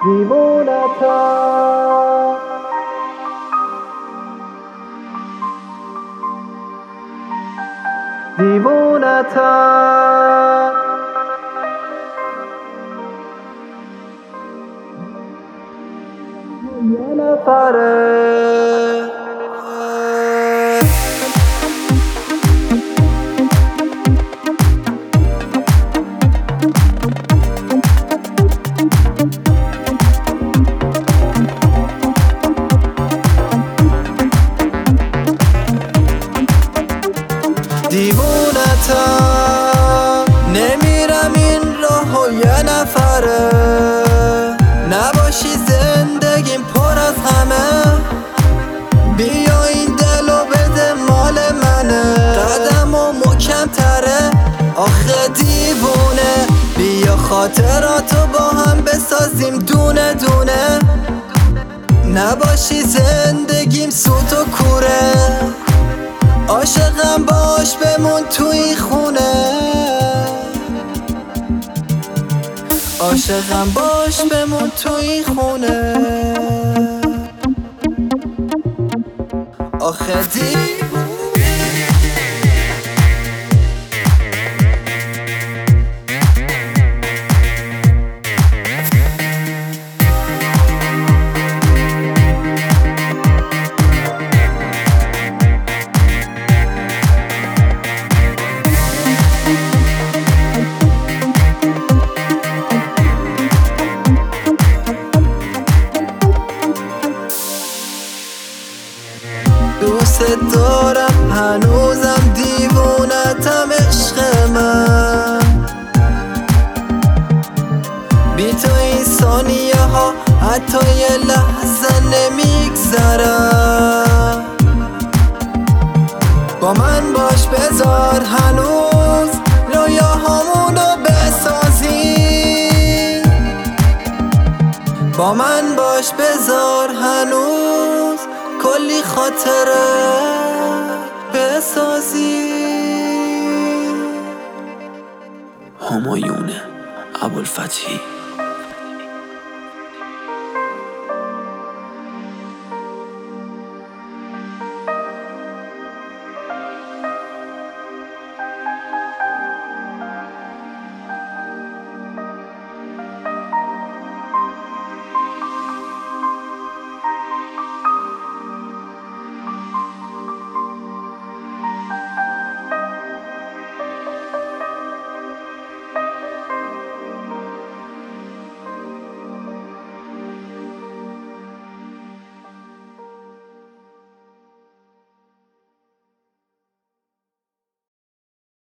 دیوونتم دیوونتم یه نفره دیوونتم نمیرم این راهو یه نفره نباشی زندگیم پر از همه بیا این دلو بده مال منه قدم و محکم تره آخه دیوونه بیا خاطراتو با هم بسازیم دونه دونه نباشی زندگیم سوت و کوره عاشقم باش بمون تو این خونه عاشقم باش بمون تو این خونه آخه دوست دارم هنوزم دیوونتم عشق من بی تو این ثانیه ها حتی یه لحظه نمیگذرم با من باش بذار هنوز رویاهامونو بسازی با من باش بذار هنوز کلی خاطره بسازی همایون ابوالفتحی